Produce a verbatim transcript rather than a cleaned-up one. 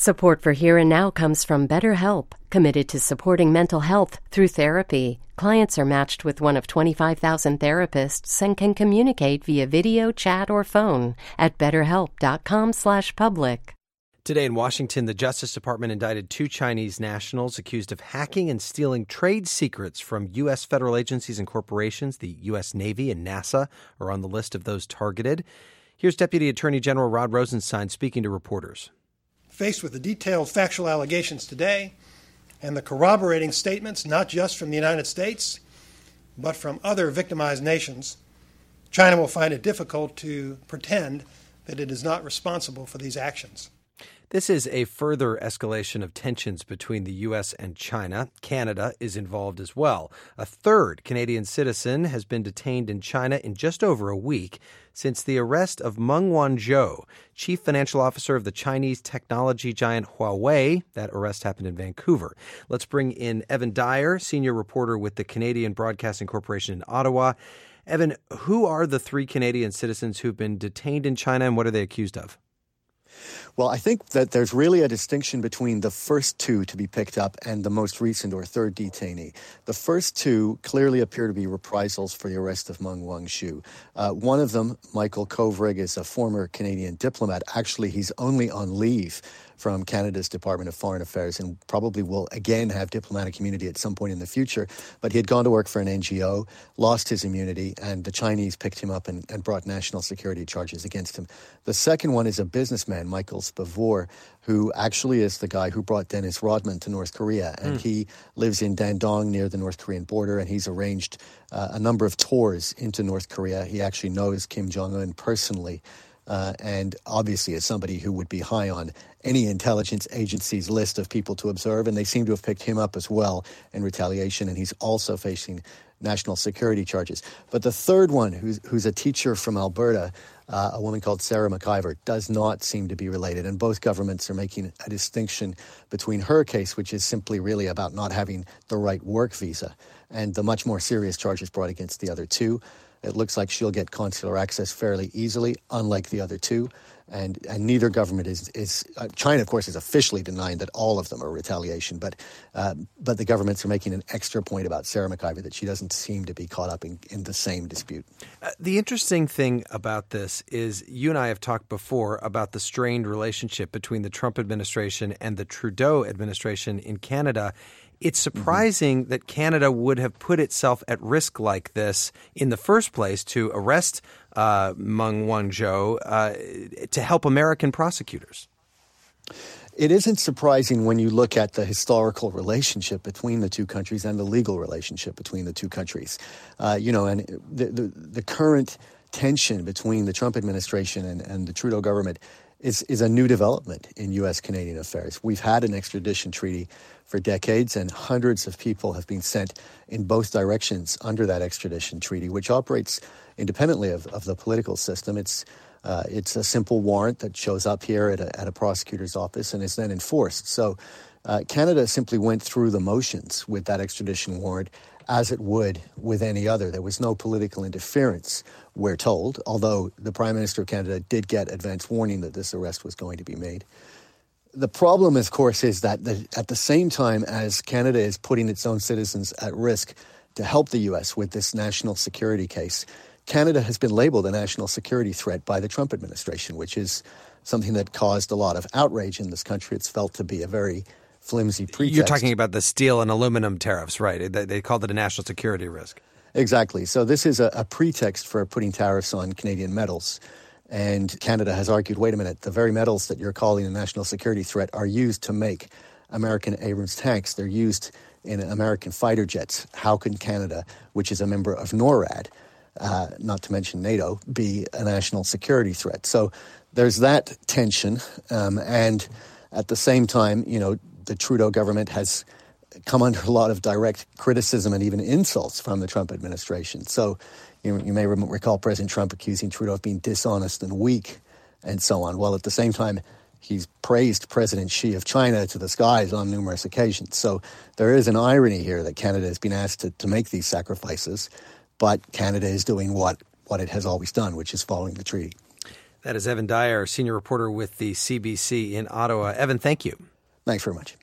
Support for Here and Now comes from BetterHelp, committed to supporting mental health through therapy. Clients are matched with one of twenty-five thousand therapists and can communicate via video, chat, or phone at betterhelp.com slash public. Today in Washington, the Justice Department indicted two Chinese nationals accused of hacking and stealing trade secrets from U S federal agencies and corporations. The U S Navy and NASA are on the list of those targeted. Here's Deputy Attorney General Rod Rosenstein speaking to reporters. Faced with the detailed factual allegations today and the corroborating statements not just from the United States, but from other victimized nations, China will find it difficult to pretend that it is not responsible for these actions. This is a further escalation of tensions between the U S and China. Canada is involved as well. A third Canadian citizen has been detained in China in just over a week since the arrest of Meng Wanzhou, chief financial officer of the Chinese technology giant Huawei. That arrest happened in Vancouver. Let's bring in Evan Dyer, senior reporter with the Canadian Broadcasting Corporation in Ottawa. Evan, who are the three Canadian citizens who've been detained in China and what are they accused of? Well, I think that there's really a distinction between the first two to be picked up and the most recent or third detainee. The first two clearly appear to be reprisals for the arrest of Meng Wanzhou. Uh, one of them, Michael Kovrig, is a former Canadian diplomat. Actually, he's only on leave from Canada's Department of Foreign Affairs and probably will again have diplomatic immunity at some point in the future. But he had gone to work for an N G O, lost his immunity, and the Chinese picked him up and, and brought national security charges against him. The second one is a businessman, Michael Spavor, who actually is the guy who brought Dennis Rodman to North Korea. And mm. he lives in Dandong near the North Korean border, and he's arranged uh, a number of tours into North Korea. He actually knows Kim Jong-un personally. Uh, and obviously is somebody who would be high on any intelligence agency's list of people to observe, and they seem to have picked him up as well in retaliation, and he's also facing national security charges. But the third one, who's, who's a teacher from Alberta, uh, a woman called Sarah McIver, does not seem to be related, and both governments are making a distinction between her case, which is simply really about not having the right work visa, and the much more serious charges brought against the other two. It looks like she'll get consular access fairly easily, unlike the other two. And, and neither government is, is uh, China, of course, is officially denying that all of them are retaliation. But uh, but the governments are making an extra point about Sarah McIver, that she doesn't seem to be caught up in, in the same dispute. Uh, the interesting thing about this is you and I have talked before about the strained relationship between the Trump administration and the Trudeau administration in Canada. It's surprising mm-hmm. that Canada would have put itself at risk like this in the first place to arrest uh, Meng Wanzhou uh, to help American prosecutors. It isn't surprising when you look at the historical relationship between the two countries and the legal relationship between the two countries. Uh, you know, and the, the, the current tension between the Trump administration and, and the Trudeau government is, is a new development in U S-Canadian affairs. We've had an extradition treaty for decades, and hundreds of people have been sent in both directions under that extradition treaty, which operates independently of, of the political system. It's uh, it's a simple warrant that shows up here at a, at a prosecutor's office and is then enforced. So uh, Canada simply went through the motions with that extradition warrant as it would with any other. There was no political interference, we're told, although the Prime Minister of Canada did get advance warning that this arrest was going to be made. The problem, of course, is that the, at the same time as Canada is putting its own citizens at risk to help the U S with this national security case, Canada has been labeled a national security threat by the Trump administration, which is something that caused a lot of outrage in this country. It's felt to be a very flimsy pretext. You're talking about the steel and aluminum tariffs, right? They, they called it a national security risk. Exactly. So this is a, a pretext for putting tariffs on Canadian metals. And Canada has argued, wait a minute, the very metals that you're calling a national security threat are used to make American Abrams tanks. They're used in American fighter jets. How can Canada, which is a member of NORAD, uh, not to mention NATO, be a national security threat? So there's that tension. Um, and at the same time, you know, the Trudeau government has come under a lot of direct criticism and even insults from the Trump administration. So You, you may recall President Trump accusing Trudeau of being dishonest and weak and so on. Well, at the same time, he's praised President Xi of China to the skies on numerous occasions. So there is an irony here that Canada has been asked to, to make these sacrifices, but Canada is doing what, what it has always done, which is following the treaty. That is Evan Dyer, senior reporter with the C B C in Ottawa. Evan, thank you. Thanks very much.